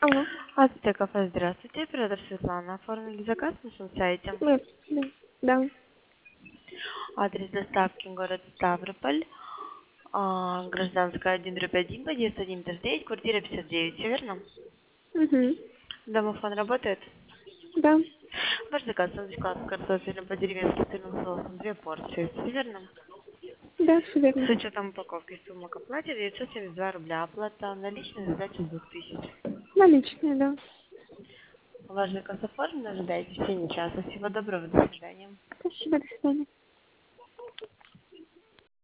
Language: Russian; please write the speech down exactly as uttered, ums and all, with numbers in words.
Алло. Здравствуйте, кафе, здравствуйте. Оператор Светлана. Оформили заказ на нашем сайте. Да, да, да. Адрес доставки город Ставрополь. А, гражданская один один, подъезд один девять, квартира пятьдесят девять, все верно? Угу. Домофон работает? Да, Ваш заказ с картофелем по-деревенски сырным соусом, две порции, все верно? да, все верно. С учетом упаковки сумма к оплате девятьсот семьдесят два рубля. Оплата наличная, сдача двух тысяч. Наличные, да. Ваш заказ оформлен, ожидайте в течение часа. Всего доброго, до свидания. Спасибо, до свидания.